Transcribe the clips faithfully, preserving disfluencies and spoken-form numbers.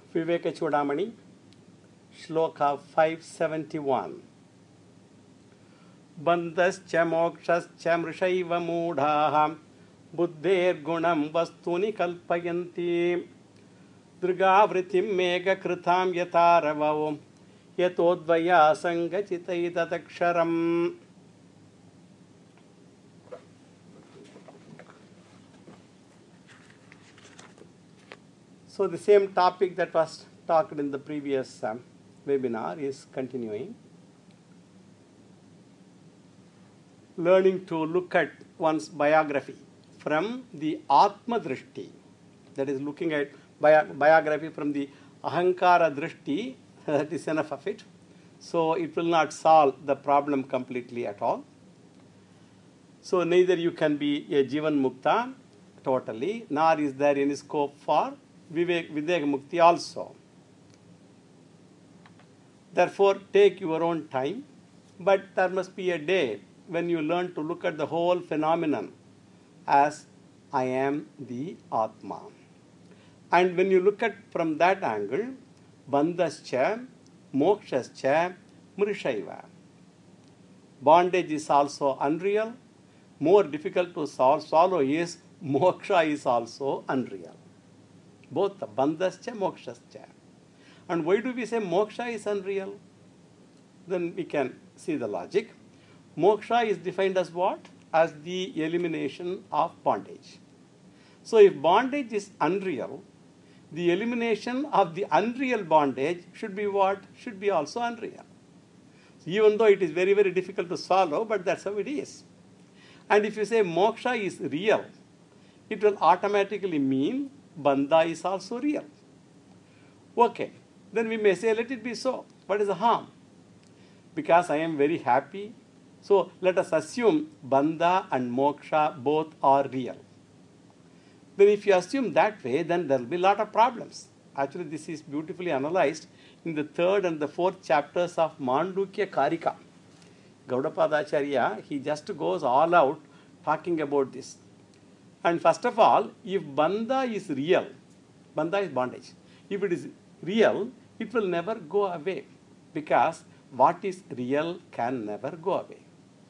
Viveka Chudamani, Shloka five seventy-one. Bandhascha mokshascha mrishaiva moodhaha buddher gunam vastuni kalpayanti drigavritim mega kritam yataravav yatodvaya sangachitaitataksharam. So the same topic that was talked in the previous um, webinar is continuing. Learning to look at one's biography from the Atma Drishti, that is looking at bio biography from the Ahankara Drishti, that is enough of it. So it will not solve the problem completely at all. So neither you can be a Jivan Mukta totally, nor is there any scope for Vivek Videk Mukti also. Therefore, take your own time, but there must be a day when you learn to look at the whole phenomenon as I am the Atma. And when you look at from that angle, Bandhascha, Mokshascha, Mrishaiva. Bondage is also unreal. More difficult to solve, swallow is moksha is also unreal. Both the bandhascha, mokshascha. And why do we say moksha is unreal? Then we can see the logic. Moksha is defined as what? As the elimination of bondage. So if bondage is unreal, the elimination of the unreal bondage should be what? Should be also unreal. So even though it is very, very difficult to swallow, but that's how it is. And if you say moksha is real, it will automatically mean bandha is also real. Okay, then we may say, let it be so. What is the harm? Because I am very happy. So let us assume bandha and moksha both are real. Then if you assume that way, then there will be a lot of problems. Actually, this is beautifully analyzed in the third and the fourth chapters of Mandukya Karika. Gaudapada Acharya, he just goes all out talking about this. And first of all, if bandha is real, bandha is bondage. If it is real, it will never go away, because what is real can never go away.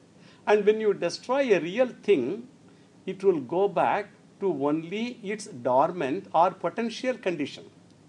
And when you destroy a real thing, it will go back to only its dormant or potential condition.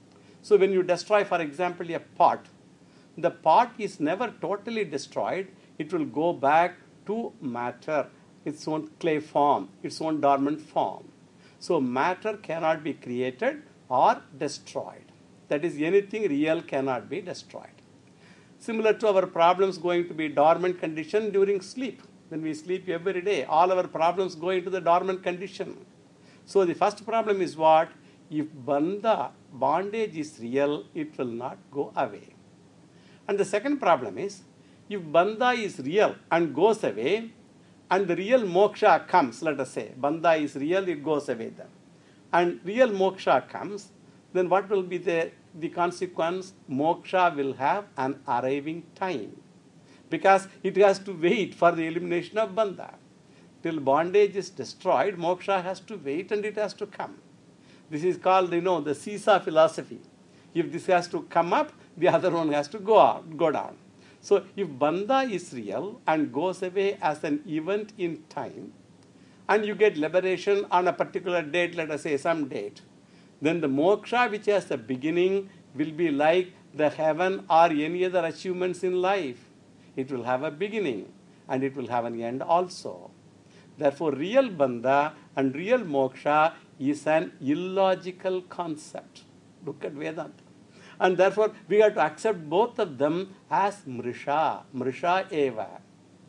So when you destroy, for example, a pot, the pot is never totally destroyed. It will go back to matter, its own clay form, its own dormant form. So matter cannot be created or destroyed. That is, anything real cannot be destroyed. Similar to our problems going to be dormant condition during sleep. When we sleep every day, all our problems go into the dormant condition. So the first problem is what? If bandha, bondage is real, it will not go away. And the second problem is, if bandha is real and goes away, and the real moksha comes, let us say, bandha is real, it goes away then. And real moksha comes, then what will be the, the consequence? Moksha will have an arriving time, because it has to wait for the elimination of bandha. Till bondage is destroyed, moksha has to wait and it has to come. This is called, you know, the seesaw philosophy. If this has to come up, the other one has to go out, go down. So if bandha is real and goes away as an event in time, and you get liberation on a particular date, let us say some date, then the moksha which has a beginning will be like the heaven or any other achievements in life. It will have a beginning and it will have an end also. Therefore, real bandha and real moksha is an illogical concept. Look at Vedanta. And therefore, we have to accept both of them as mrisha, mrisha eva.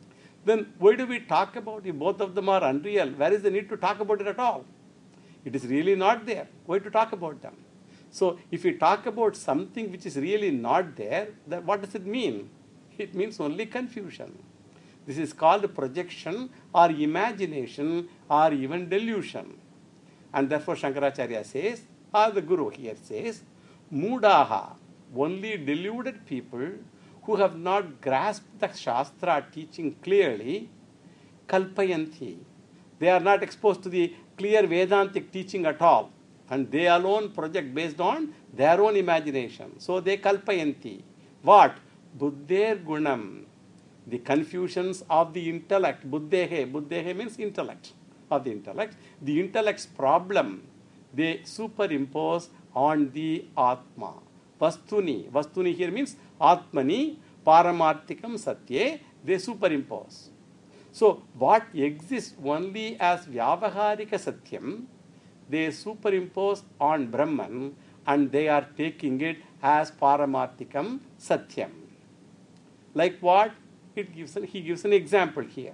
Then why do we talk about if both of them are unreal? Where is the need to talk about it at all? It is really not there. Why to talk about them? So if we talk about something which is really not there, then what does it mean? It means only confusion. This is called projection or imagination or even delusion. And therefore Shankaracharya says, or the Guru here says, Moodaha, only deluded people who have not grasped the Shastra teaching clearly, Kalpayanti. They are not exposed to the clear Vedantic teaching at all. And they alone project based on their own imagination. So they kalpayanti. What? Buddher gunam. The confusions of the intellect. Buddhehe. Buddhehe means intellect. Of the intellect. The intellect's problem, they superimpose on the Atma. Vastuni. Vastuni here means Atmani Paramarthikam Satye. They superimpose. So what exists only as Vyavaharika Satyam, they superimpose on Brahman and they are taking it as Paramarthikam Satyam. Like what? It gives an, he gives an example here.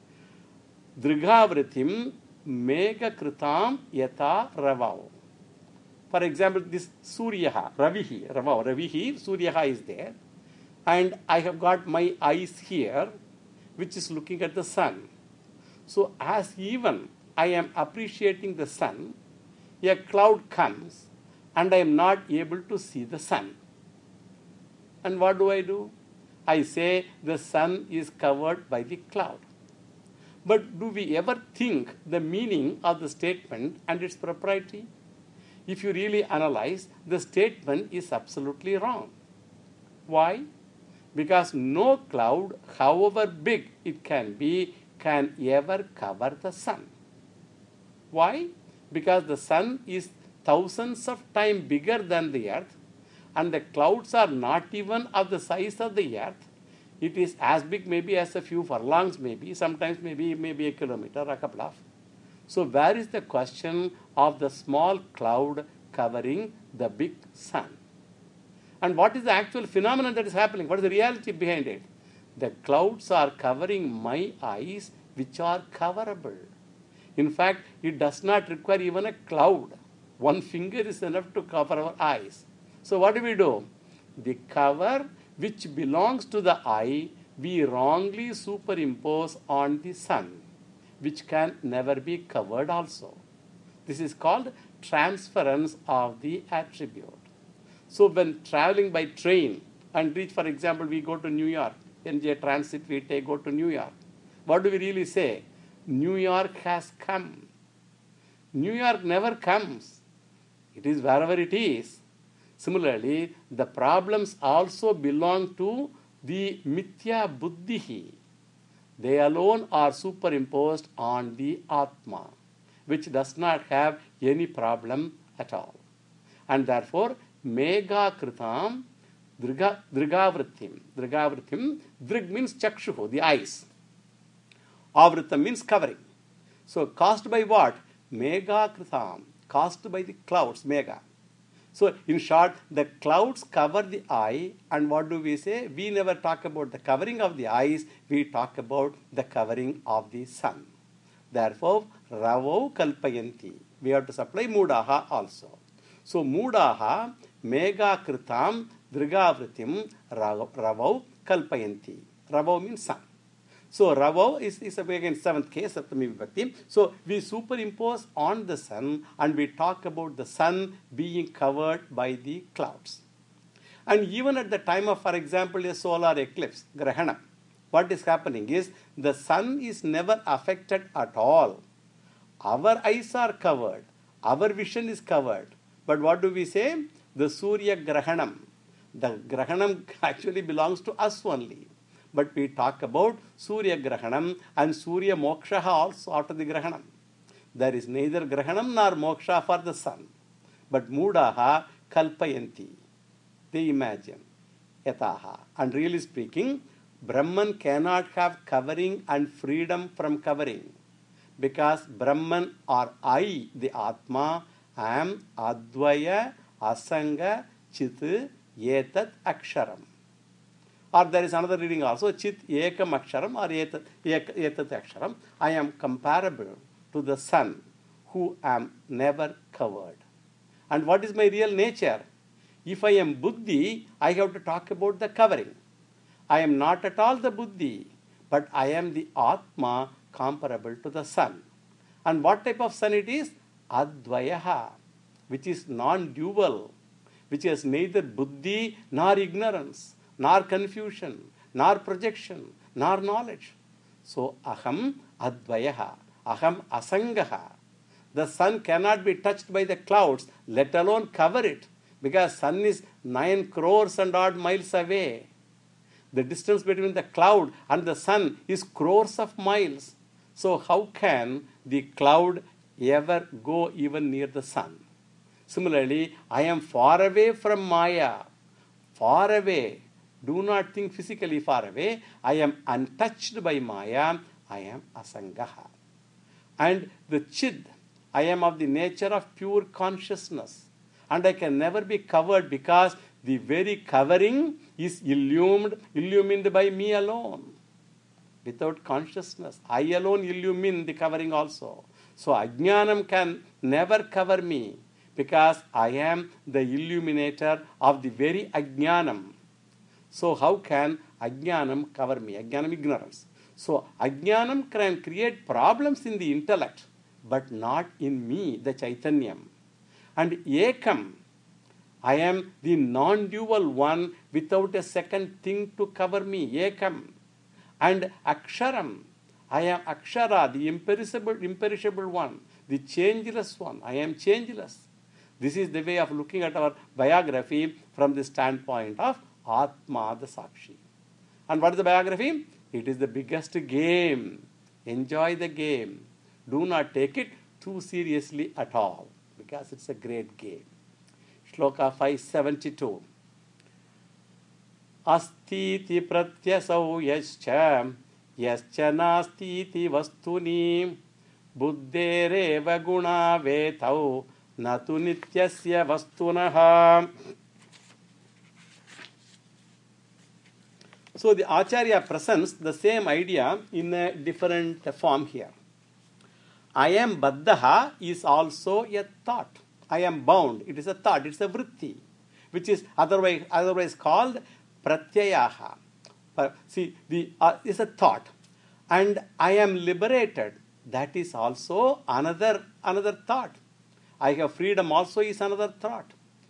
Drighavritim Mega Kritam Yata Ravao. For example, this Suryaha, Ravihi, Ravao, Ravihi, Suryaha is there. And I have got my eyes here, which is looking at the sun. So as even I am appreciating the sun, a cloud comes and I am not able to see the sun. And what do I do? I say the sun is covered by the cloud. But do we ever think the meaning of the statement and its propriety? If you really analyze, the statement is absolutely wrong. Why? Because no cloud, however big it can be, can ever cover the sun. Why? Because the sun is thousands of times bigger than the earth, and the clouds are not even of the size of the earth. It is as big maybe as a few furlongs, maybe, sometimes maybe, maybe a kilometer, a couple of. So where is the question of the small cloud covering the big sun? And what is the actual phenomenon that is happening? What is the reality behind it? The clouds are covering my eyes, which are coverable. In fact, it does not require even a cloud. One finger is enough to cover our eyes. So what do we do? The cover which belongs to the eye, we wrongly superimpose on the sun, which can never be covered also. This is called transference of the attribute. So when traveling by train and reach, for example, we go to New York, N J Transit, we take, go to New York. What do we really say? New York has come. New York never comes. It is wherever it is. Similarly, the problems also belong to the Mithya Buddhihi. They alone are superimposed on the Atma, which does not have any problem at all. And therefore, Mega Kritam Driga, Drigavritim. Drigavritim, Drig means Chakshuhu, the eyes. Avritam means covering. So, caused by what? Mega Kritam, caused by the clouds, Mega. So, in short, the clouds cover the eye, and what do we say? We never talk about the covering of the eyes, we talk about the covering of the sun. Therefore, Ravo Kalpayanti. We have to supply Mudaha also. So, Mudaha, Mega Kritam, Drigavritim, Ravo Kalpayanti. Ravo means sun. So, Ravo is, is again seventh case of the Vibhakti. So, we superimpose on the sun and we talk about the sun being covered by the clouds. And even at the time of, for example, a solar eclipse, Grahana, what is happening is the sun is never affected at all. Our eyes are covered. Our vision is covered. But what do we say? The Surya Grahanam. The Grahanam actually belongs to us only. But we talk about Surya Grahanam and Surya Moksha also after the Grahanam. There is neither Grahanam nor Moksha for the sun. But Mudaha Kalpayanti. They imagine. Yataha. And really speaking, Brahman cannot have covering and freedom from covering. Because Brahman or I, the Atma, am Advaya, Asanga, Chit, Yetat, Aksharam. Or there is another reading also, Chit Ekam Aksharam or Yetat, Yetat Aksharam. I am comparable to the sun, who am never covered. And what is my real nature? If I am Buddhi, I have to talk about the covering. I am not at all the Buddhi, but I am the Atma comparable to the sun. And what type of sun it is? Advayaha, which is non-dual, which has neither Buddhi nor ignorance, nor confusion, nor projection, nor knowledge. So, aham advayaha, aham asangaha. The sun cannot be touched by the clouds, let alone cover it, because sun is nine crores and odd miles away. The distance between the cloud and the sun is crores of miles. So how can the cloud ever go even near the sun? Similarly, I am far away from Maya. Far away. Do not think physically far away. I am untouched by Maya. I am Asangaha. And the Chid, I am of the nature of pure consciousness. And I can never be covered because the very covering is illumined, illumined by me alone. Without consciousness, I alone illumine the covering also. So Ajnanam can never cover me because I am the illuminator of the very Ajnanam. So how can Ajnanam cover me? Ajnanam, ignorance. So Ajnanam can create problems in the intellect, but not in me, the Chaitanyam. And Ekam, I am the non-dual one without a second thing to cover me, Ekam. And Aksharam, I am Akshara, the imperishable, imperishable one, the changeless one. I am changeless. This is the way of looking at our biography from the standpoint of Atma, the Sakshi. And what is the biography? It is the biggest game. Enjoy the game. Do not take it too seriously at all, because it's a great game. Shloka five seventy-two. Astiti pratyasau yascha yascha nastiti vastuni buddhereva guna vetau natu nityasya vastunaha. So the Acharya presents the same idea in a different form here. I am Baddha is also a thought. I am bound. It is a thought. It's a vritti, which is otherwise otherwise called pratyayaha. See, the uh, is a thought, and I am liberated. That is also another another thought. I have freedom also is another thought.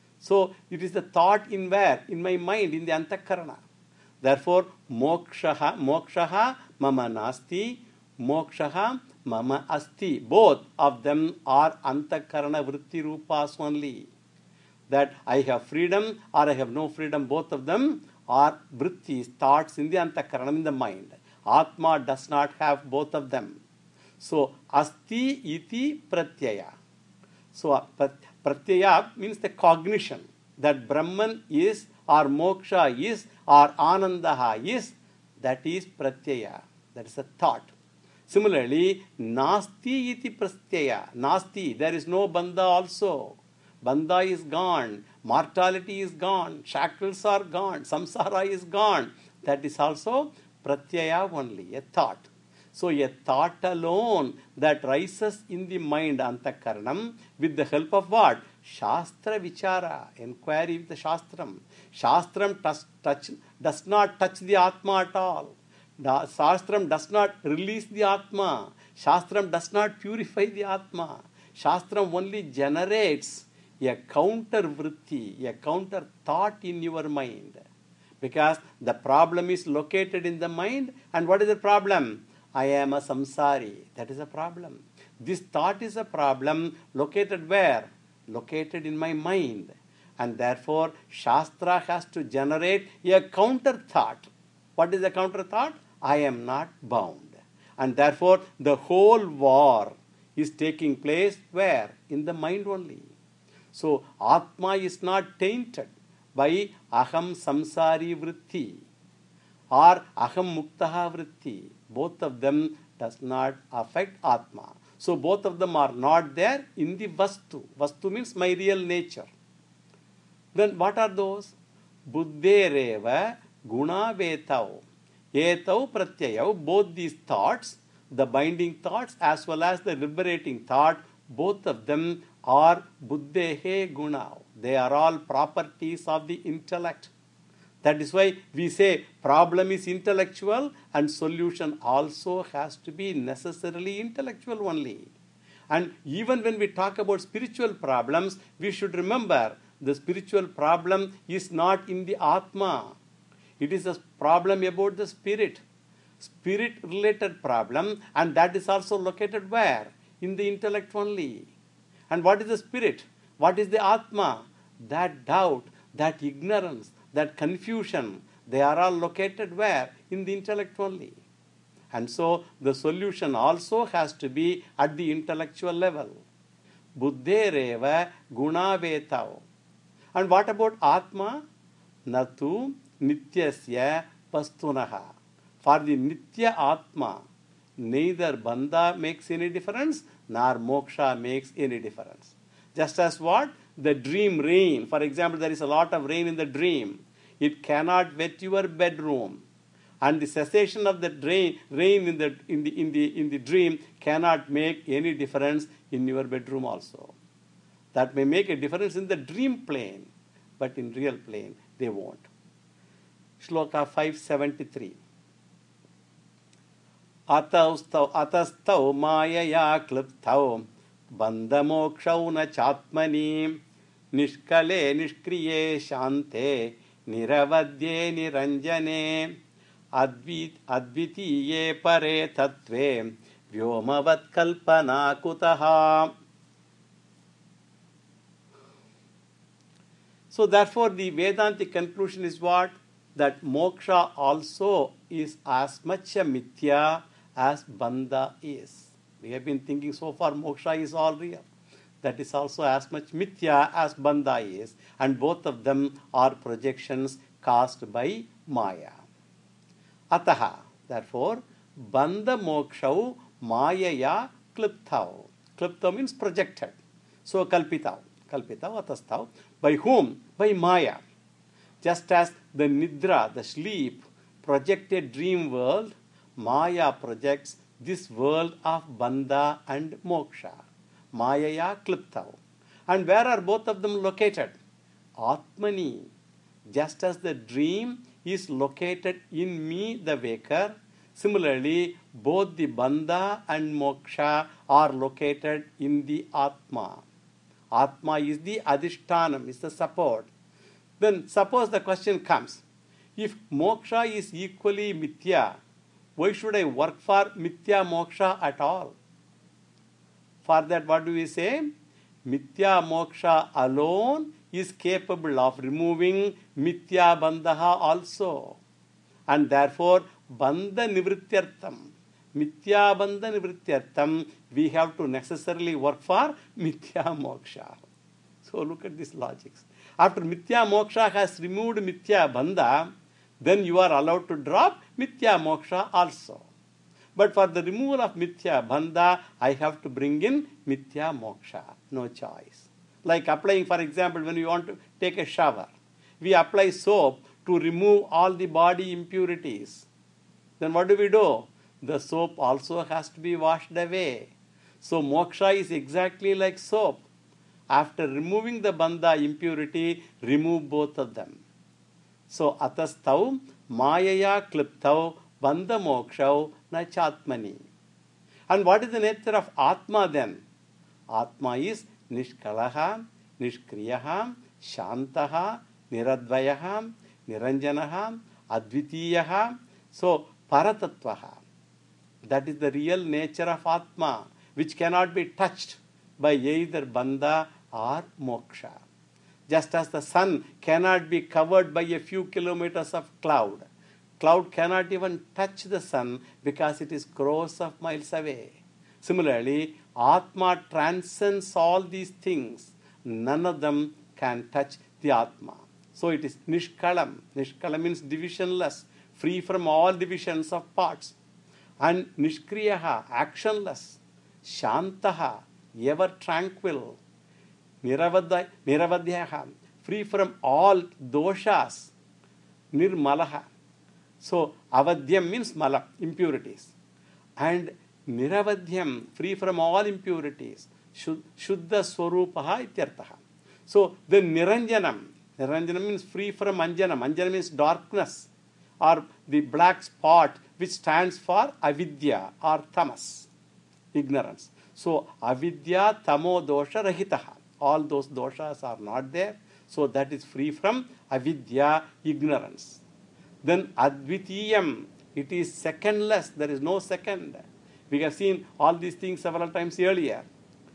So it is the thought in where? In my mind, in the antakarana. Therefore, mokshaha, mokshaha mama nasti, mokshaha mama asti. Both of them are antakarana vritti rupas only. That I have freedom or I have no freedom, both of them are vrittis, thoughts in the antakarana, in the mind. Atma does not have both of them. So, asti iti pratyaya. So, pratyaya means the cognition that Brahman is or moksha is or anandaha is, that is pratyaya. That is a thought. Similarly, nasti iti pratyaya. Nasti, there is no bandha also. Bandha is gone. Mortality is gone. Shackles are gone. Samsara is gone. That is also pratyaya only, a thought. So a thought alone that rises in the mind, antakaranam, with the help of what? Shastra vichara, inquiry with the Shastram. Shastram touch, touch, does not touch the Atma at all. The Shastram does not release the Atma. Shastram does not purify the Atma. Shastram only generates a counter vritti, a counter thought in your mind. Because the problem is located in the mind. And what is the problem? I am a samsari. That is a problem. This thought is a problem located where? Located in my mind. And therefore, Shastra has to generate a counter thought. What is the counter thought? I am not bound. And therefore, the whole war is taking place where? In the mind only. So, Atma is not tainted by Aham Samsari Vritti or Aham Muktaha Vritti. Both of them does not affect Atma. So, both of them are not there in the Vastu. Vastu means my real nature. Then what are those? Buddhereva Guna Vetau. Etau Pratyayau. Both these thoughts, the binding thoughts as well as the liberating thought, both of them are Buddhehe Guna. They are all properties of the intellect. That is why we say problem is intellectual and solution also has to be necessarily intellectual only. And even when we talk about spiritual problems, we should remember the spiritual problem is not in the Atma. It is a problem about the spirit. Spirit related problem, and that is also located where? In the intellect only. And what is the spirit? What is the Atma? That doubt, that ignorance, that confusion, they are all located where? In the intellect only. And so the solution also has to be at the intellectual level. Buddhereva gunavetao. And what about Atma? Natu nityasya pastunaha. For the nitya Atma, neither bandha makes any difference, nor moksha makes any difference. Just as what? The dream rain. For example, there is a lot of rain in the dream. It cannot wet your bedroom. And the cessation of the rain, rain in the, in, the, in, the, in the dream cannot make any difference in your bedroom also. That may make a difference in the dream plane, but in real plane, they won't. Shloka five seventy-three. Atastau atastau mayaya kliptau bandhamokshau na chatmani nishkale nishkriye shante niravadye niranjane advit advitiye pare tattve vyomavat kalpana kutaha. So therefore the Vedantic conclusion is what? That moksha also is as much a mithya as bandha is. We have been thinking so far moksha is all real. That is also as much mithya as bandha is. And both of them are projections cast by maya. Ataha, therefore, bandha mokshau mayaya kliptau. Kliptau means projected. So kalpitau. Kalpitau, atastau. By whom? By maya. Just as the nidra, the sleep, projected dream world, maya projects this world of bandha and moksha. Mayaya kliptau. And where are both of them located? Atmani. Just as the dream is located in me, the waker, similarly, both the bandha and moksha are located in the Atma. Atma is the adhishtanam, is the support. Then suppose the question comes, if moksha is equally mithya, why should I work for mithya moksha at all? For that, what do we say? Mithya moksha alone is capable of removing mithya bandha also. And therefore, bandha nivrityartham, mithya bandha nivrityartham, we have to necessarily work for mithya moksha. So look at this logic. After mithya moksha has removed mithya bandha, then you are allowed to drop mithya moksha also. But for the removal of mithya bandha, I have to bring in mithya moksha. No choice. Like applying, for example, when we want to take a shower, we apply soap to remove all the body impurities. Then what do we do? The soap also has to be washed away. So moksha is exactly like soap. After removing the bandha impurity, remove both of them. So atastau mayaya kliptau bandha mokshau na chatmani. And what is the nature of Atma then? Atma is nishkalaha, nishkriyaha, shantaha, niradvayaha, niranjanaha, advitiyaha. So paratattvaha. That is the real nature of Atma, which cannot be touched by either bandha or moksha. Just as the sun cannot be covered by a few kilometers of cloud. Cloud cannot even touch the sun because it is crores of miles away. Similarly, Atma transcends all these things. None of them can touch the Atma. So it is nishkalam. Nishkalam means divisionless, free from all divisions of parts. And nishkriyaha, actionless. Shantaha, ever tranquil. Niravadya, niravadyaha, free from all doshas. Nirmalaha. So, avadyam means mala, impurities. And niravadhyam, free from all impurities. Shuddha swarupaha ityartaha. So, the niranjanam, niranjanam means free from anjanam. Anjanam means darkness or the black spot which stands for avidya or tamas, ignorance. So, avidya tamo dosha rahitaha. All those doshas are not there. So, that is free from avidya, ignorance. Then advitiyam, it is secondless. There is no second. We have seen all these things several times earlier.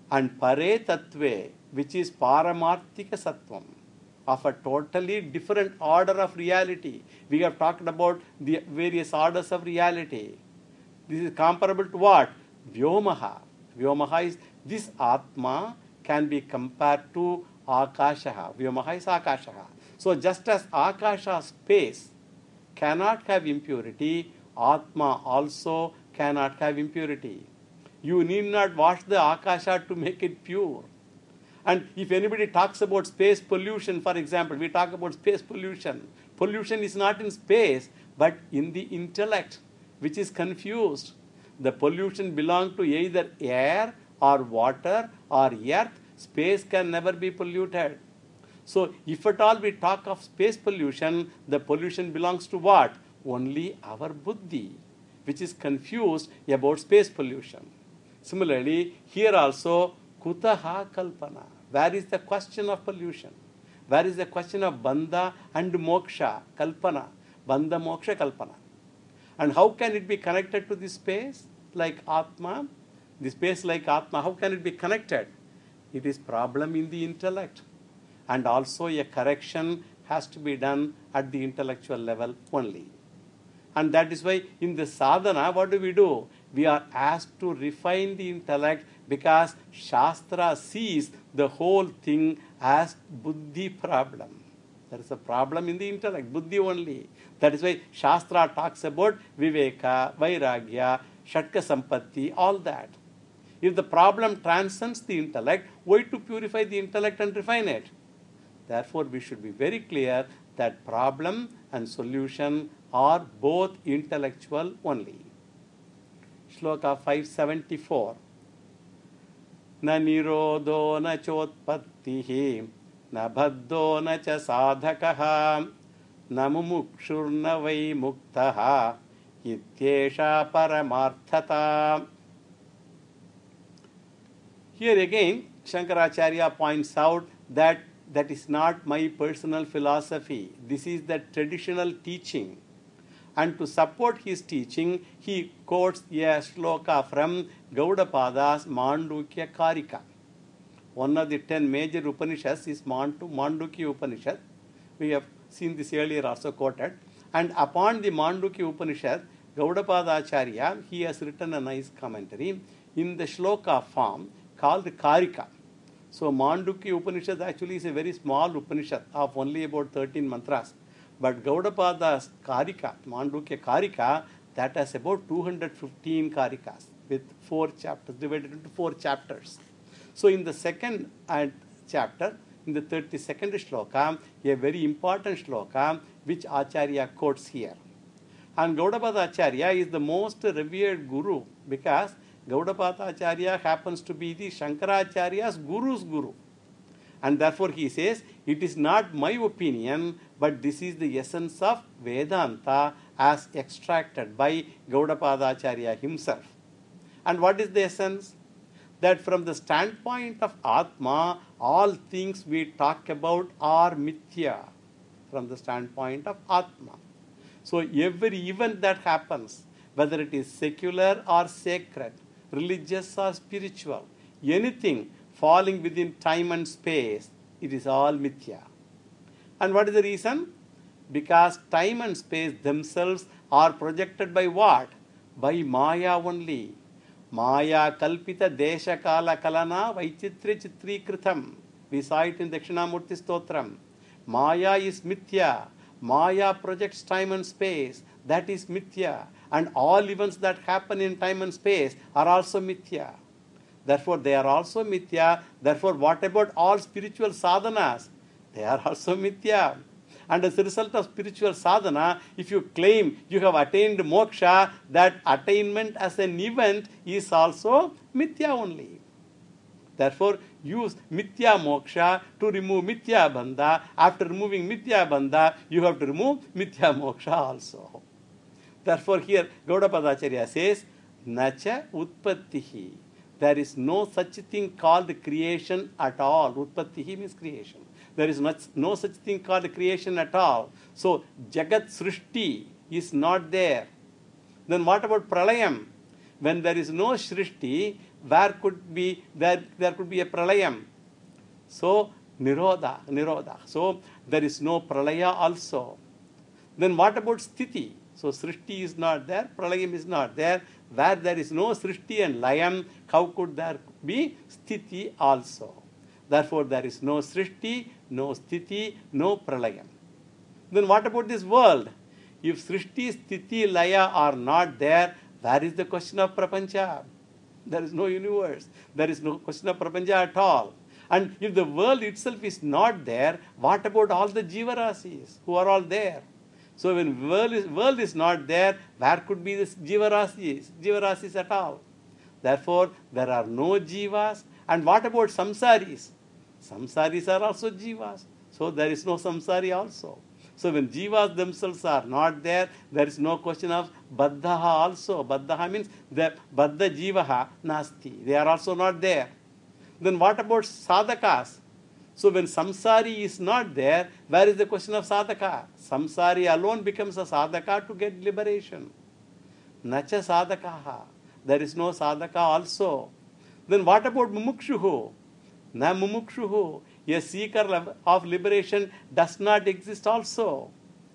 and Pare Tattve, which is Paramarthika Sattvam, of a totally different order of reality. We have talked about the various orders of reality. This is comparable to what? Vyomaha. Vyomaha is this Atma can be compared to Akashaha. Vyomaha is Akashaha. So just as Akasha, space, cannot have impurity, Atma also cannot have impurity. You need not wash the Akasha to make it pure. And if anybody talks about space pollution, for example, we talk about space pollution. Pollution is not in space, but in the intellect, which is confused. The pollution belongs to either air or water or earth. Space can never be polluted. So if at all we talk of space pollution, the pollution belongs to what? Only our buddhi, which is confused about space pollution. Similarly, here also, kutaha kalpana. Where is the question of pollution? Where is the question of bandha and moksha, kalpana? Bandha, moksha, kalpana. And how can it be connected to this space like Atma? The space like Atma, how can it be connected? It is problem in the intellect. And also a correction has to be done at the intellectual level only. And that is why in the sadhana, what do we do? We are asked to refine the intellect because Shastra sees the whole thing as buddhi problem. There is a problem in the intellect, buddhi only. That is why Shastra talks about Viveka, Vairagya, Shatka Sampatti, all that. If the problem transcends the intellect, why to purify the intellect and refine it? Therefore, we should be very clear that problem and solution are both intellectual only. Shloka five seventy-four. Na nirodho na chotpattihi na bhaddho na cha sadhakaha na mumukshurna vai muktaha ityesha paramarthata. Here again, Shankaracharya points out that that is not my personal philosophy. This is the traditional teaching. And to support his teaching, he quotes a shloka from Gaudapada's Mandukya Karika. One of the ten major Upanishads is Mandukya Upanishad. We have seen this earlier also quoted. And upon the Mandukya Upanishad, Gaudapada Acharya, he has written a nice commentary in the shloka form called Karika. So Mandukya Upanishad actually is a very small Upanishad of only about thirteen mantras. But Gaudapada's Karika, Mandukya Karika, that has about two hundred fifteen Karikas with four chapters, divided into four chapters. So in the second chapter, in the thirty-second shloka, a very important shloka which Acharya quotes here. And Gaudapada Acharya is the most revered guru because Gaudapada Acharya happens to be the Shankaracharya's guru's guru. And therefore he says, it is not my opinion, but this is the essence of Vedanta as extracted by Gaudapada Acharya himself. And what is the essence? That from the standpoint of Atma, all things we talk about are mithya. From the standpoint of Atma. So every event that happens, whether it is secular or sacred, religious or spiritual, anything falling within time and space, it is all mithya. And what is the reason? Because time and space themselves are projected by what? By Maya only. Maya kalpita desha kala kalana vaichitri chitri kritam. We saw it in Dakshinamurti Stotram. Maya is mithya. Maya projects time and space. That is mithya. And all events that happen in time and space are also mithya. Therefore, they are also mithya. Therefore, what about all spiritual sadhanas? They are also mithya. And as a result of spiritual sadhana, if you claim you have attained moksha, that attainment as an event is also mithya only. Therefore, use mithya moksha to remove mithya bandha. After removing mithya bandha, you have to remove mithya moksha also. Therefore, here Gaudapada Acharya says, Nacha utpattihi. There is no such thing called creation at all. Utpattihi means creation. There is not, no such thing called creation at all. So, Jagat Srishti is not there. Then what about Pralayam? When there is no Srishti, where could be there there could be a pralayam. So nirodha, nirodha. So there is no pralaya also. Then what about sthiti? So srishti is not there, pralayam is not there. Where there is no srishti and layam, how could there be sthiti also? Therefore there is no srishti, no sthiti, no pralayam. Then what about this world? If srishti, sthiti, laya are not there, where is the question of prapancha? There is no universe. There is no question of prapancha at all. And if the world itself is not there, what about all the jivarasis who are all there? So when world is, world is not there, where could be this jivarasis, jivarasis at all? Therefore, there are no jivas. And what about samsaris? Samsaris are also jivas. So there is no samsari also. So when jivas themselves are not there, there is no question of baddhaha also. Baddhaha means the baddha jivaha nasti. They are also not there. Then what about sadhakas? So when samsari is not there, where is the question of sadhaka? Samsari alone becomes a sadhaka to get liberation. Nacha sadhakaha. There is no sadhaka also. Then what about mumukshuhu? Na mumukshuhu. A seeker of liberation does not exist also.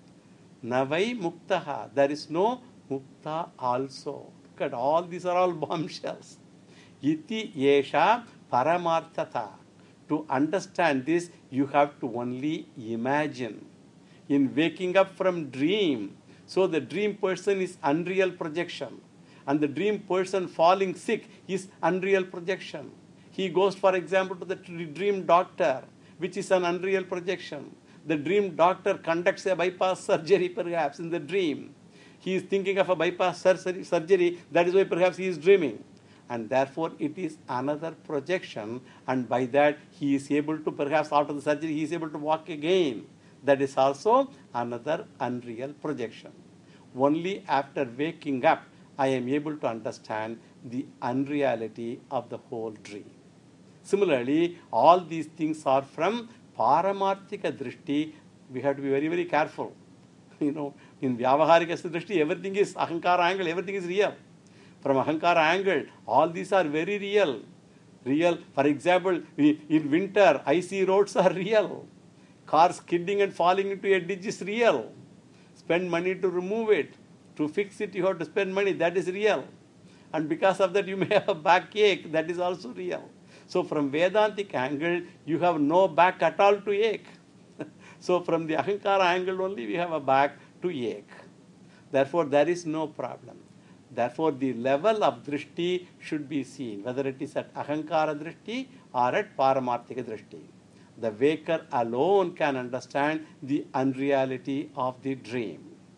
Navai muktaha. There is no mukta also. Look at all these are all bombshells. Iti yesha paramarthata. To understand this, you have to only imagine. In waking up from dream, so the dream person is unreal projection. And the dream person falling sick is unreal projection. He goes, for example, to the dream doctor, which is an unreal projection. The dream doctor conducts a bypass surgery, perhaps, in the dream. He is thinking of a bypass surgery, that is why perhaps he is dreaming. And therefore, it is another projection, and by that, he is able to, perhaps after the surgery, he is able to walk again. That is also another unreal projection. Only after waking up, I am able to understand the unreality of the whole dream. Similarly, all these things are from Paramarthika Drishti. We have to be very, very careful. You know, in Vyavaharika Drishti, everything is Ahankara angle, everything is real. From Ahankara angle, all these are very real. Real, for example, in winter, icy roads are real. Cars skidding and falling into a ditch is real. Spend money to remove it. To fix it, you have to spend money. That is real. And because of that, you may have a backache. That is also real. So from Vedantic angle, you have no back at all to ache. So from the Ahankara angle only, we have a back to ache. Therefore, there is no problem. Therefore, the level of drishti should be seen, whether it is at Ahankara drishti or at Paramarthika drishti. The waker alone can understand the unreality of the dream.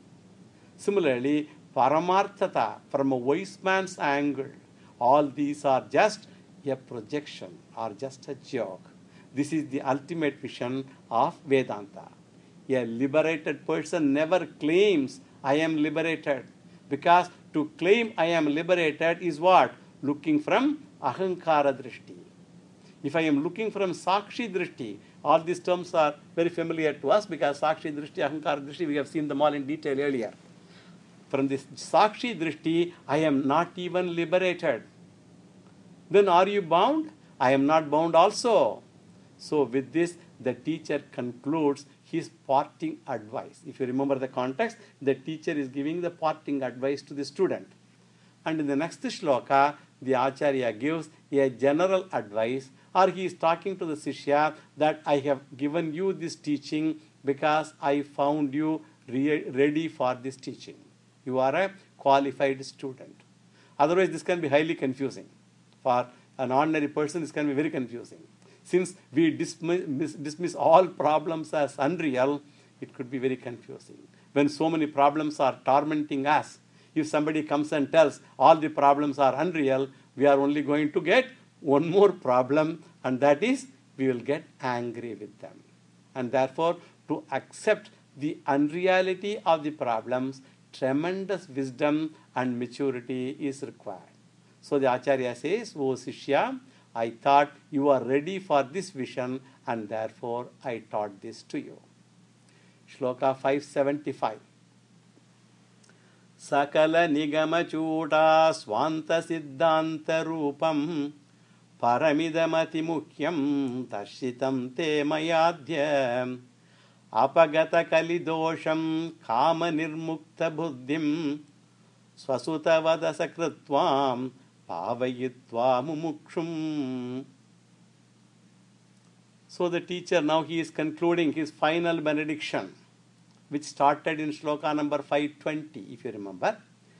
Similarly, Paramarthata, from a wise man's angle, all these are just a projection or just a joke. This is the ultimate vision of Vedanta. A liberated person never claims, I am liberated. Because to claim I am liberated is what? Looking from Ahankara Drishti. If I am looking from Sakshi Drishti, all these terms are very familiar to us because Sakshi Drishti, Ahankara Drishti, we have seen them all in detail earlier. From this Sakshi Drishti, I am not even liberated. Then are you bound? I am not bound also. So with this, the teacher concludes his parting advice. If you remember the context, the teacher is giving the parting advice to the student. And in the next shloka, the Acharya gives a general advice, or he is talking to the Sishya that I have given you this teaching because I found you re- ready for this teaching. You are a qualified student. Otherwise, this can be highly confusing. For an ordinary person, this can be very confusing. Since we dismiss, dismiss all problems as unreal, it could be very confusing. When so many problems are tormenting us, if somebody comes and tells all the problems are unreal, we are only going to get one more problem, and that is we will get angry with them. And therefore, to accept the unreality of the problems, tremendous wisdom and maturity is required. So the Acharya says, O Sishya, I thought you are ready for this vision and therefore I taught this to you. Shloka five seventy-five. Sakala nigama chuta swanta siddhanta rupam paramidamati mukyam tashitam te mayadhyam apagata kalidosham kama nirmukta buddhim swasutavada sakritvam pavayitva mumukshum. So the teacher, now he is concluding his final benediction, which started in shloka number five twenty, if you remember.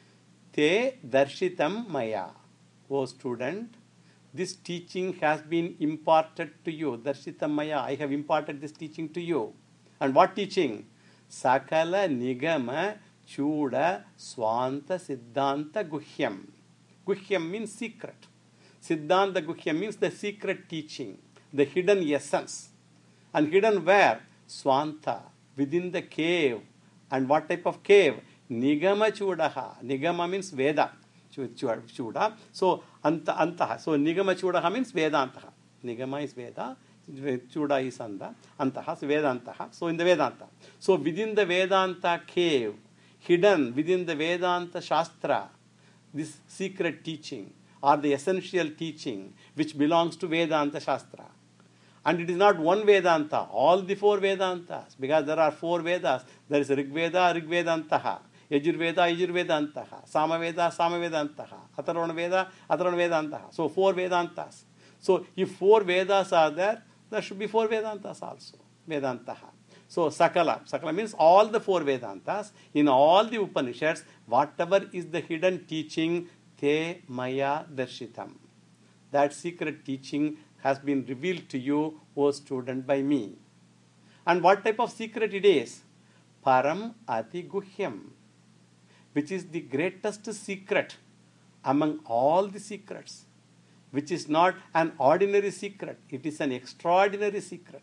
Te darshitam maya. O student, this teaching has been imparted to you. Darshitam maya, I have imparted this teaching to you. And what teaching? Sakala nigama chuda swanta siddhanta guhyam. Guhyam means secret. Siddhanta guhyam means the secret teaching, the hidden essence. And hidden where? Swanta, within the cave. And what type of cave? Nigama chudaha. Nigama means Veda. Chuda. So, anta, antaha. So, Nigama chudaha means Vedantaha. Nigama is Veda. Chuda is Anda. Antaha. So, Vedantaha. So, in the Vedanta. So, within the Vedanta cave, hidden within the Vedanta Shastra, this secret teaching or the essential teaching which belongs to Vedanta Shastra. And it is not one Vedanta, all the four Vedantas, because there are four Vedas. There is Rig Veda, Rig Vedantaha, Yajur Veda, Yajur Vedantaha, Sama Veda, Sama Vedantaha, Atharvana Veda, Atharvana Vedantaha. So four Vedantas. So if four Vedas are there, there should be four Vedantas also, Vedantaha. So Sakala, Sakala means all the four Vedantas, in all the Upanishads, whatever is the hidden teaching, Te Maya Darshitam. That secret teaching has been revealed to you, O student, by me. And what type of secret it is? Param Ati Guhyam, which is the greatest secret among all the secrets, which is not an ordinary secret, it is an extraordinary secret.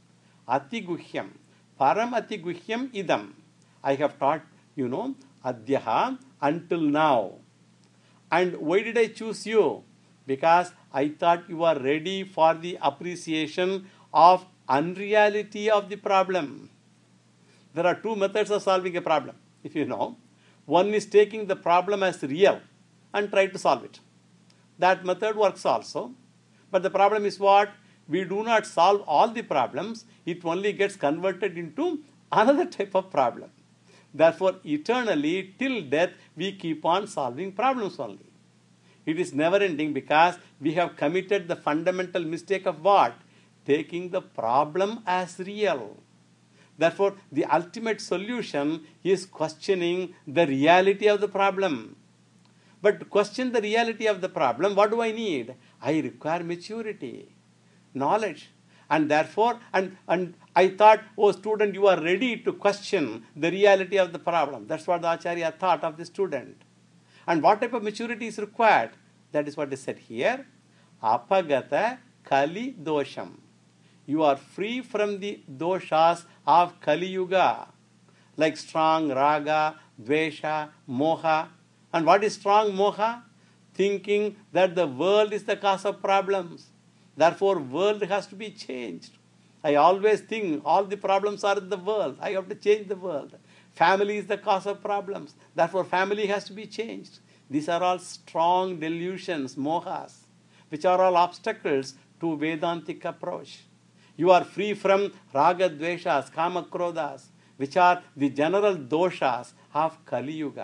Ati Guhyam, Param Ati Guhyam Idam. I have taught, you know, Adhyaha until now. And why did I choose you? Because I thought you are ready for the appreciation of unreality of the problem. There are two methods of solving a problem, if you know. One is taking the problem as real and try to solve it. That method works also. But the problem is what? We do not solve all the problems. It only gets converted into another type of problem. Therefore, eternally, till death, we keep on solving problems only. It is never ending because we have committed the fundamental mistake of what? Taking the problem as real. Therefore, the ultimate solution is questioning the reality of the problem. But to question the reality of the problem, what do I need? I require maturity, knowledge. And therefore, and, and I thought, oh student, you are ready to question the reality of the problem. That's what the Acharya thought of the student. And what type of maturity is required? That is what is said here. Apagata Kali Dosham. You are free from the doshas of Kali Yuga, like strong raga, dvesha, moha. And what is strong moha? Thinking that the world is the cause of problems. Therefore, world has to be changed. I always think all the problems are in the world. I have to change the world. Family is the cause of problems. Therefore, family has to be changed. These are all strong delusions, mohas, which are all obstacles to Vedantic approach. You are free from raga, dveshas, kama, krodhas, which are the general doshas of Kali Yuga.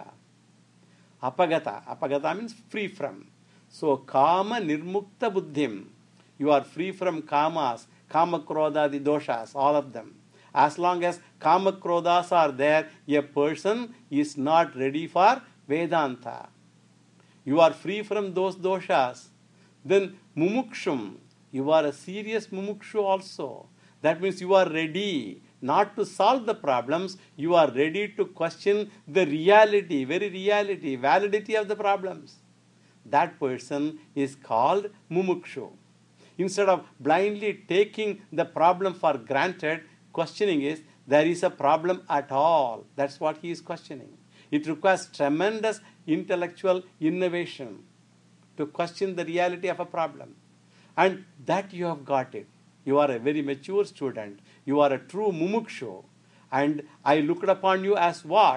Apagata. Apagata means free from. So, kama nirmukta buddhim. You are free from kamas, kama, krodha, the doshas, all of them. As long as kama, krodhas are there, a person is not ready for Vedanta. You are free from those doshas. Then mumukshum, you are a serious mumukshu also. That means you are ready not to solve the problems, you are ready to question the reality, very reality, validity of the problems. That person is called mumukshu. Instead of blindly taking the problem for granted, questioning is, there is a problem at all. That's what he is questioning. It requires tremendous intellectual innovation to question the reality of a problem. And that you have got it. You are a very mature student. You are a true mumukshu. And I looked upon you as what?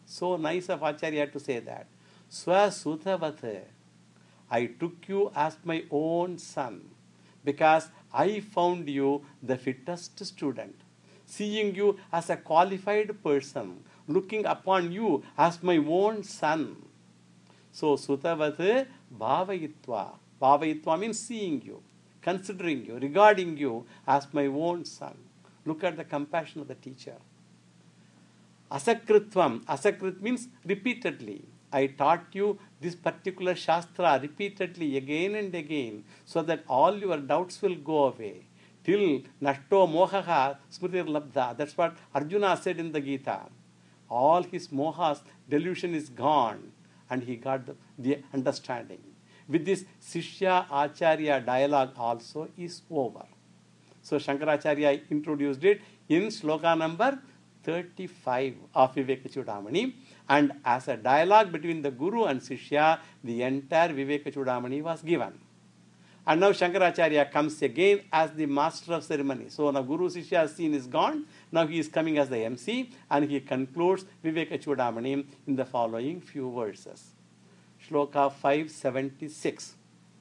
So nice of Acharya to say that. Swasutavat. I took you as my own son because I found you the fittest student. Seeing you as a qualified person, looking upon you as my own son. So Sutavat Bhavayitva. Bhavayitva means seeing you, considering you, regarding you as my own son. Look at the compassion of the teacher. Asakritvam. Asakrit means repeatedly. I taught you this particular Shastra repeatedly again and again so that all your doubts will go away. Till Nashto Mohaha Smritir Labdha. That's what Arjuna said in the Gita. All his mohas, delusion is gone and he got the, the understanding. With this Sishya Acharya dialogue also is over. So Shankaracharya introduced it in shloka number thirty-five of Viveka Chudamani, and as a dialogue between the Guru and Sishya, the entire Viveka Chudamani was given. And now Shankaracharya comes again as the master of ceremony. So now Guru Sishya scene is gone. Now he is coming as the M C and he concludes Viveka Chudamani in the following few verses. Shloka five seventy-six.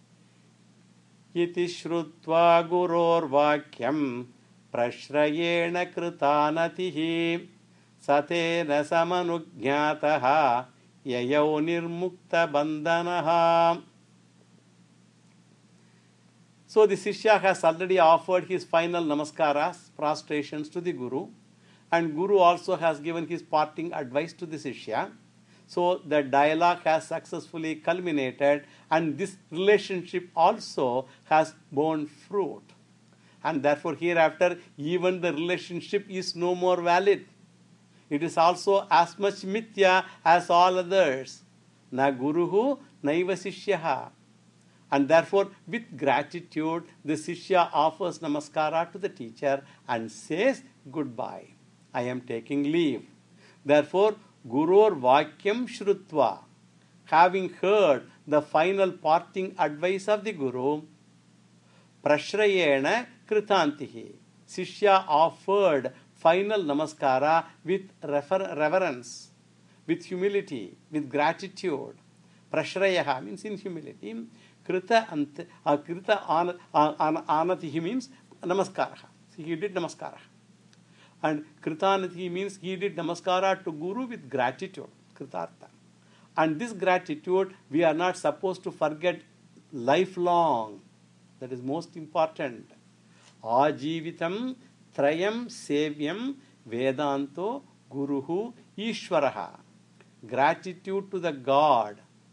Iti shrutva guror vakyam prashrayena kritanatihi satena samanugyataha yayau nirmukta bandanaha. So the Sishya has already offered his final namaskaras, prostrations to the Guru, and Guru also has given his parting advice to the Sishya. So the dialogue has successfully culminated and this relationship also has borne fruit. And therefore hereafter even the relationship is no more valid. It is also as much mithya as all others. Na guruhu naiva sishyaha. And therefore with gratitude the Sishya offers namaskara to the teacher and says goodbye. I am taking leave. Therefore Gurur Vakyam Shrutva, having heard the final parting advice of the Guru, Prashrayena Kritantihi, Sishya offered final namaskara with refer- reverence, with humility, with gratitude. Prashrayaha means in humility. Krita ant, uh, Krita an, uh, an, Anatihi means namaskara. So he did namaskara. And Kritanati means he did namaskara to Guru with gratitude. Kritartha. And this gratitude we are not supposed to forget lifelong. That is most important. Ajivitam Trayam Sevyam Vedanto Guruhu Ishwaraha. Gratitude to the God,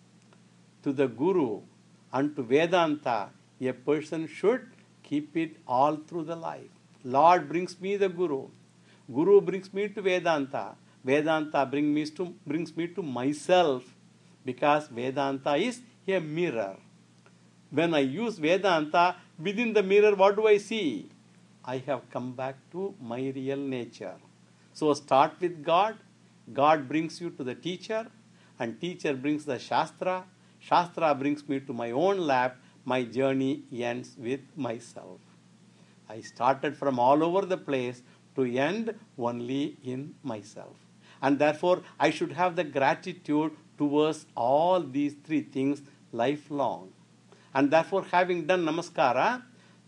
to the Guru, and to Vedanta. A person should keep it all through the life. Lord brings me the Guru. Guru brings me to Vedanta. Vedanta bring me to, brings me to myself, because Vedanta is a mirror. When I use Vedanta, within the mirror, what do I see? I have come back to my real nature. So start with God. God brings you to the teacher, and teacher brings the Shastra. Shastra brings me to my own lap. My journey ends with myself. I started from all over the place to end only in myself. And therefore, I should have the gratitude towards all these three things lifelong. And therefore, having done namaskara,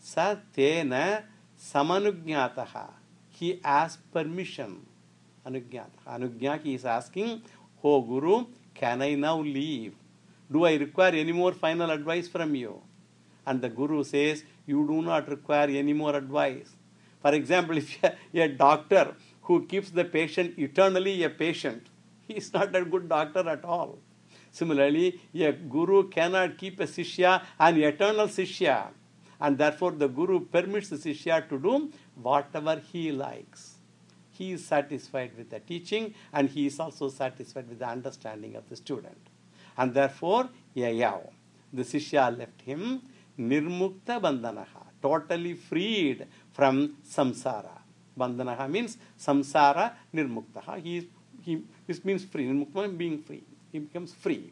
satena samanugyataha. He asked permission. Anugyataha. Anugya, he is asking, Oh Guru, can I now leave? Do I require any more final advice from you? And the Guru says, you do not require any more advice. For example, if you are a doctor who keeps the patient eternally a patient, he is not a good doctor at all. Similarly, a Guru cannot keep a Sishya an eternal Sishya. And therefore, the Guru permits the Sishya to do whatever he likes. He is satisfied with the teaching and he is also satisfied with the understanding of the student. And therefore, Yayao, the Sishya left him Nirmukta Bandanaha, totally freed from samsara. Bandanaha means samsara nirmuktaha. He, is, he this means free. Nirmukta means being free. He becomes free.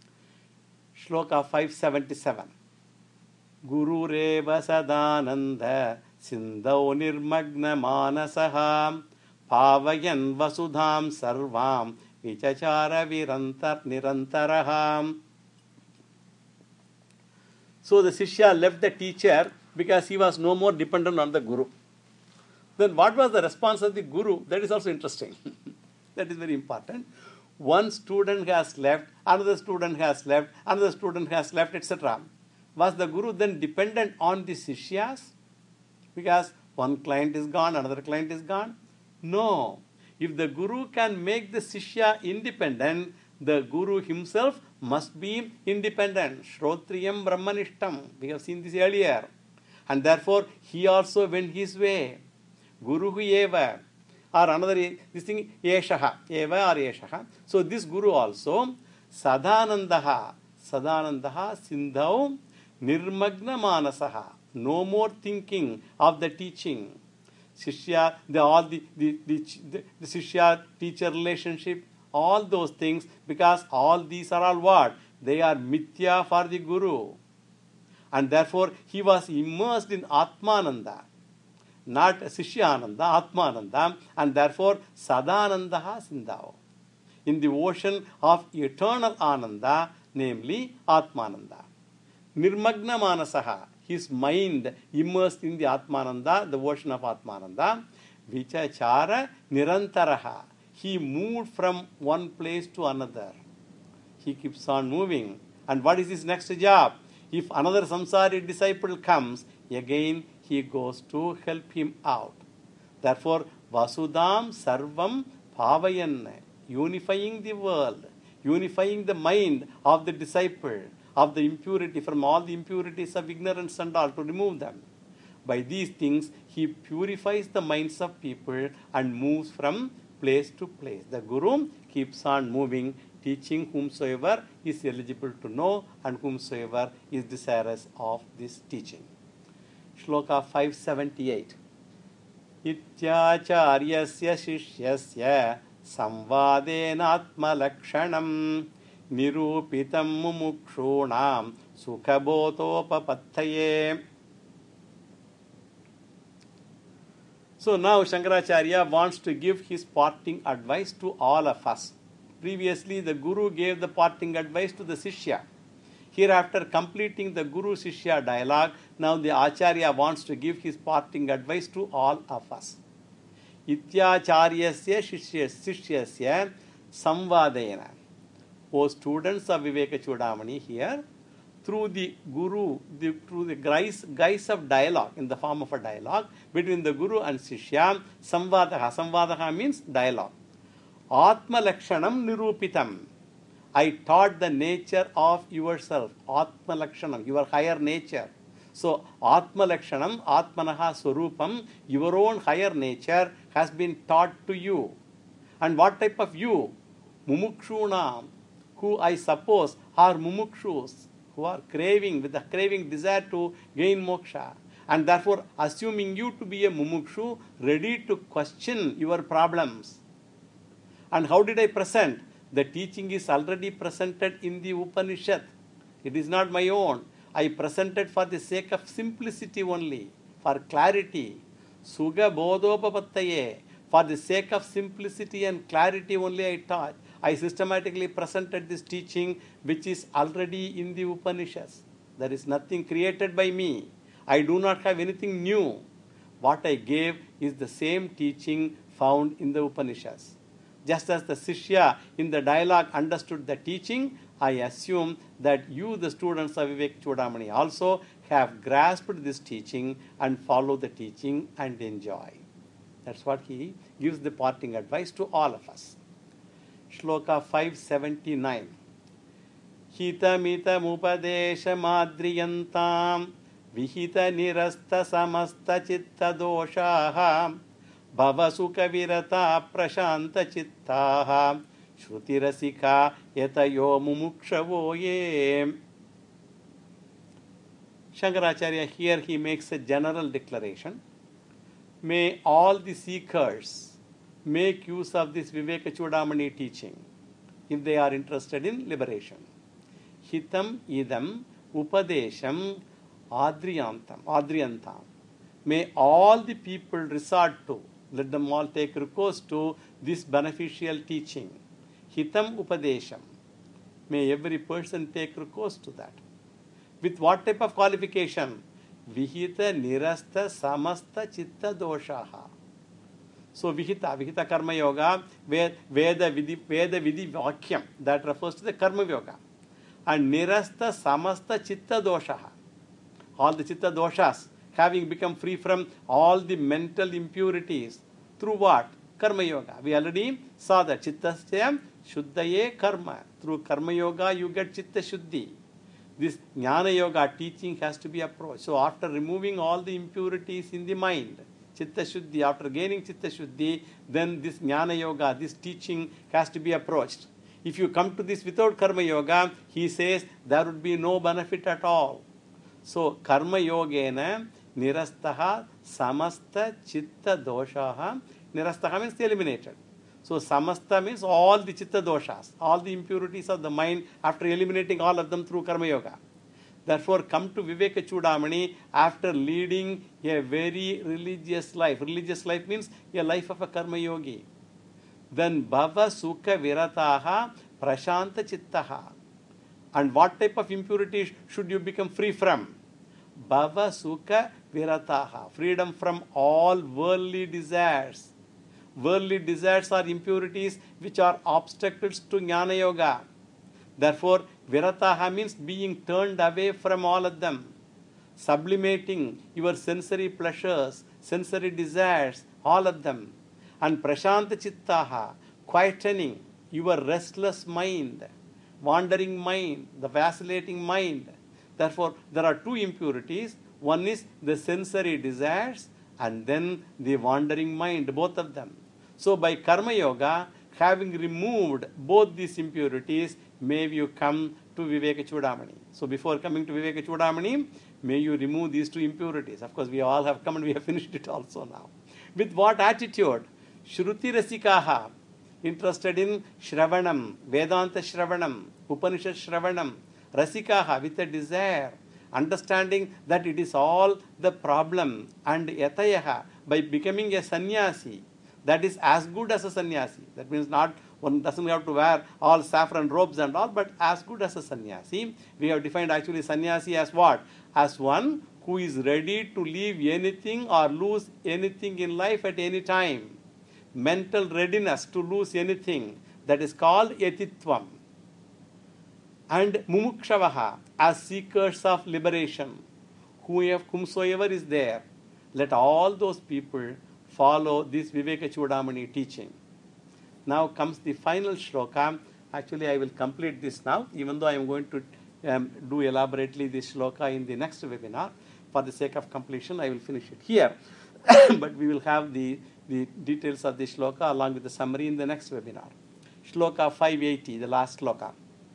Shloka five seventy-seven. Guru reva sadananda sindau nirmagna manasaha pavayan vasudham sarvam vichachara virantar nirantaraham. So the Shishya left the teacher because he was no more dependent on the Guru. Then what was the response of the Guru? That is also interesting. That is very important. One student has left, another student has left, another student has left, et cetera. Was the Guru then dependent on the Sishyas? Because one client is gone, another client is gone? No. If the Guru can make the Sishya independent, the Guru himself must be independent. Shrotriyam Brahmanishtam. We have seen this earlier. And therefore, he also went his way. Guru eva. Or another, this thing, Yeshaha. Eva or Yeshaha. So this Guru also, Sadhanandaha. Sadhanandaha Sindhau Nirmagna Manasaha. No more thinking of the teaching. Shishya, the, all the, the, the, the, the Shishya teacher relationship, all those things, because all these are all what? They are mithya for the Guru. And therefore, he was immersed in Atmananda, not Shishyananda, Atmananda, and therefore, Sadanandaha Sindhao. In the ocean of eternal Ananda, namely Atmananda. Nirmagna Manasaha, his mind immersed in the Atmananda, the ocean of Atmananda. Vichachara Nirantaraha. He moved from one place to another. He keeps on moving. And what is his next job? If another samsari disciple comes, again he goes to help him out. Therefore, Vasudam Sarvam Bhavayan, unifying the world, unifying the mind of the disciple, of the impurity, from all the impurities of ignorance and all, to remove them. By these things, he purifies the minds of people and moves from place to place. The Guru keeps on moving, teaching whomsoever is eligible to know and whomsoever is desirous of this teaching. Shloka five seventy-eight. Ityacharyasya shishyasya samvadena atma lakshanam nirupitam mumukshunam sukhabotopapatthaye. So now Shankaracharya wants to give his parting advice to all of us. Previously, the Guru gave the parting advice to the Sishya. Hereafter, completing the Guru-Sishya dialogue, now the Acharya wants to give his parting advice to all of us. Ityacharyasya shishyasya samvadena. O students of Viveka Chudamani, here, through the Guru, the, through the guise, guise of dialogue, in the form of a dialogue, between the Guru and Shishya, samvadaha. Samvadaha means dialogue. Atma Lakshanam Nirupitam. I taught the nature of yourself. Atma Lakshanam, your higher nature. So, Atma Lakshanam, Atmanaha Swarupam, your own higher nature has been taught to you. And what type of you? Mumukshunam, who I suppose are mumukshus, who are craving, with a craving desire to gain moksha. And therefore, assuming you to be a mumukshu, ready to question your problems. And how did I present? The teaching is already presented in the Upanishad. It is not my own. I presented for the sake of simplicity only, for clarity. Sugha bodhopapattaye. For the sake of simplicity and clarity only I taught. I systematically presented this teaching which is already in the Upanishads. There is nothing created by me. I do not have anything new. What I gave is the same teaching found in the Upanishads. Just as the Sishya in the dialogue understood the teaching, I assume that you, the students of Vivek Chudamani, also have grasped this teaching and follow the teaching and enjoy. That's what he gives the parting advice to all of us. Shloka five seventy-nine. Hitamita mupadesha madriyantam vihita nirasta samasta chitta doshaha Bhava sukha virata prashanta chittaha shrutirasika yatayo mumukshavo ye. Shankaracharya here he makes a general declaration. May all the seekers make use of this Viveka Chudamani teaching if they are interested in liberation. Hitam idam upadesham adriyantam adriyantam. May all the people resort to, let them all take recourse to this beneficial teaching. hitam upadesham. May every person take recourse to that. With what type of qualification? Vihita, nirasta, samasta, chitta, doshaha. So Vihita, Vihita Karma Yoga, Veda Vidhi, Veda Vidhi Vakyam, that refers to the Karma Yoga. And Nirasta Samasta Chitta Doshaha. All the Chitta Doshas, having become free from all the mental impurities. Through what? Karma Yoga. We already saw that. Chittasya Shuddhaye Karma. Through Karma Yoga, you get Chitta Shuddhi. This Jnana Yoga teaching has to be approached. So after removing all the impurities in the mind, Chitta Shuddhi, after gaining Chitta Shuddhi, then this Jnana Yoga, this teaching has to be approached. If you come to this without Karma Yoga, he says there would be no benefit at all. So Karma Yogena Nirastaha Samasta Chitta Doshaha. Nirastaha means eliminated. So Samasta means all the Chitta Doshas, all the impurities of the mind after eliminating all of them through Karma Yoga. Therefore, come to Viveka Chudamani after leading a very religious life. Religious life means a life of a Karma Yogi. Then Bhava Sukha Virataha Prashanta Chittaha. And what type of impurities should you become free from? Bhava Sukha Virataha. Freedom from all worldly desires. Worldly desires are impurities which are obstacles to Jnana Yoga. Therefore, Virataha means being turned away from all of them. Sublimating your sensory pleasures, sensory desires, all of them. And Prashanta Chittaha, quietening your restless mind, wandering mind, the vacillating mind. Therefore, there are two impurities. One is the sensory desires and then the wandering mind, both of them. So by Karma Yoga, having removed both these impurities, may you come to Viveka Chudamani. So before coming to Viveka Chudamani, may you remove these two impurities. Of course, we all have come and we have finished it also now. With what attitude? Shruti Rasikaha, interested in Shravanam, Vedanta Shravanam, Upanishad Shravanam, Rasikaha, with a desire, understanding that it is all the problem, and Yatayaha, by becoming a sannyasi, that is as good as a sannyasi. That means not, one doesn't have to wear all saffron robes and all, but as good as a sannyasi. We have defined actually sannyasi as what? As one who is ready to leave anything or lose anything in life at any time. Mental readiness to lose anything. That is called yatitvam. And mumukshavaha, as seekers of liberation. Whomsoever is there, let all those people follow this Viveka Chudamani teaching. Now comes the final shloka. Actually, I will complete this now, even though I am going to um, do elaborately this shloka in the next webinar. For the sake of completion, I will finish it here. But we will have the, the details of the shloka along with the summary in the next webinar. Shloka five eighty, the last shloka.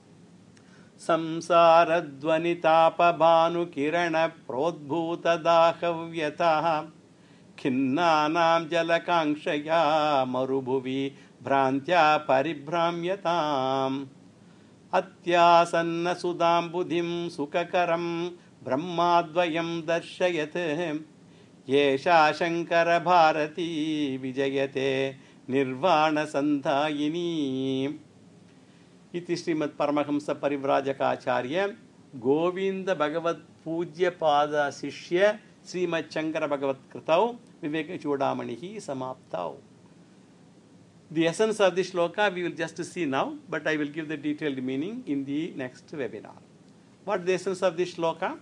Samsaradvanitapa bhanu kirana prodbhuta dahavyataha Khinnanam jalakankshaya marubhuvi bhrantya paribhramyatam Atyasanna sudam buddhim sukakaram brahmadvayam darshayate Yesha shankara bharati vijayate nirvana sandhayini Iti Srimad Paramahamsa Parivrajaka Govinda Bhagavat Pujya Pada Sishya Srimad Shankara Bhagavat Kritau Viveka Chudamanihi Samaptau. The essence of this shloka we will just see now, but I will give the detailed meaning in the next webinar. What is the essence of this shloka?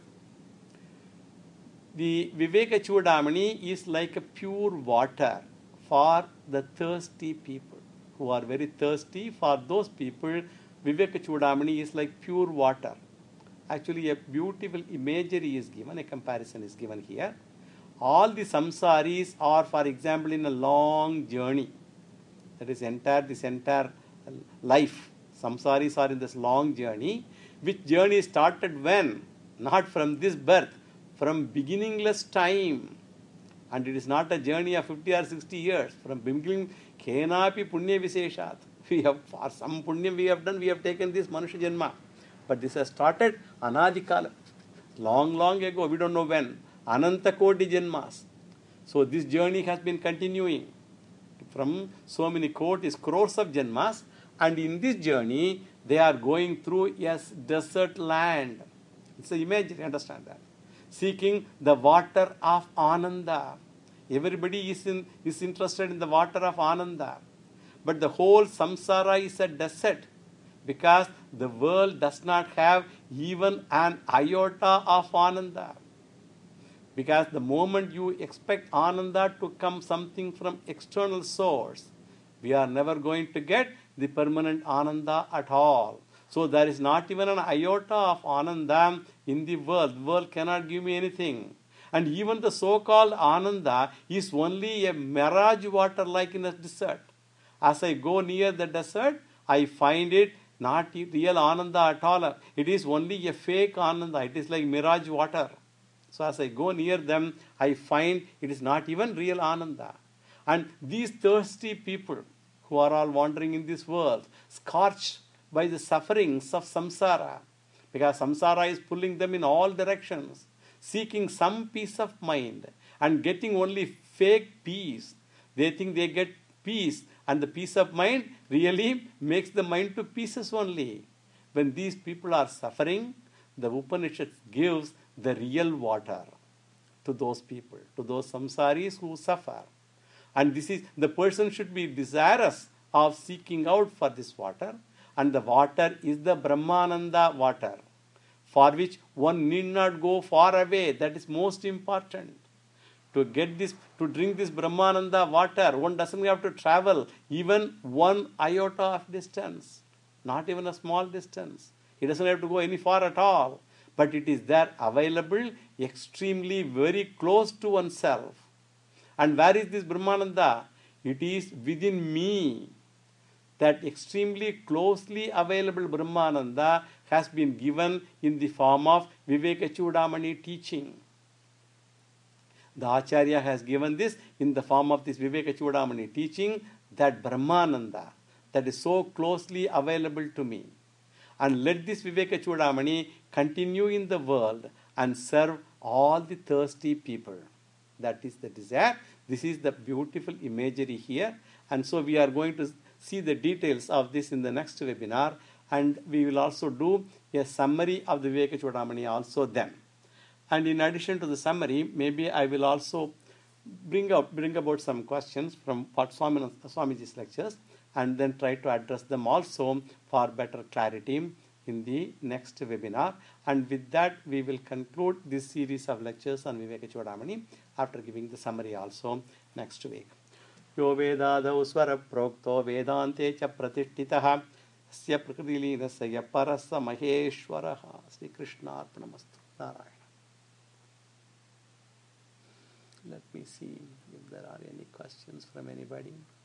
The Viveka Chudamani is like a pure water for the thirsty people who are very thirsty. For those people, Viveka Chudamani is like pure water. Actually, a beautiful imagery is given, a comparison is given here. All the samsaris are, for example, in a long journey. That is entire, this entire life. Samsaris are in this long journey. Which journey started when? Not from this birth, from beginningless time. And it is not a journey of fifty or sixty years. From beginning, kenapi punya viseshat. We have, for some punyam we have done, we have taken this manusha janma. But this has started anadikala. Long, long ago, we don't know when. Ananta koti janmas. So this journey has been continuing from so many kotis, crores of janmas. And in this journey, they are going through a desert land. It's an imagery, understand that. Seeking the water of Ananda. Everybody is, in, is interested in the water of Ananda. But the whole samsara is a desert because the world does not have even an iota of Ananda. Because the moment you expect Ananda to come something from external source, we are never going to get the permanent Ananda at all. So there is not even an iota of Ananda in the world. The world cannot give me anything. And even the so-called Ananda is only a mirage water like in a desert. As I go near the desert, I find it not real Ananda at all. It is only a fake Ananda. It is like mirage water. So as I go near them, I find it is not even real Ananda. And these thirsty people who are all wandering in this world, scorched by the sufferings of samsara, because samsara is pulling them in all directions, seeking some peace of mind and getting only fake peace. They think they get peace, and the peace of mind really makes the mind to pieces only. When these people are suffering, the Upanishad gives the real water to those people, to those samsaris who suffer. And this is, the person should be desirous of seeking out for this water, and the water is the Brahmananda water, for which one need not go far away. That is most important. To get this, to drink this Brahmananda water, one doesn't have to travel even one iota of distance, not even a small distance. He doesn't have to go any far at all. But it is there available extremely very close to oneself. And where is this Brahmananda? It is within me. That extremely closely available Brahmananda has been given in the form of Viveka Chudamani teaching. The Acharya has given this in the form of this Viveka Chudamani teaching, that Brahmananda that is so closely available to me. And let this Viveka Chudamani continue in the world and serve all the thirsty people. That is the desire. This is the beautiful imagery here. And so we are going to see the details of this in the next webinar. And we will also do a summary of the Viveka Chudamani also then. And in addition to the summary, maybe I will also bring out bring about some questions from what Swami, Swamiji's lectures, and then try to address them also for better clarity in the next webinar. And with that, we will conclude this series of lectures on Viveka Chudamani after giving the summary also next week. Yo vedadau swara prokto vedante cha pratishtitaha sya prakrilinasya parasa maheshwaraha. Sri Krishna arpanamastu. Narayana. Let me see if there are any questions from anybody.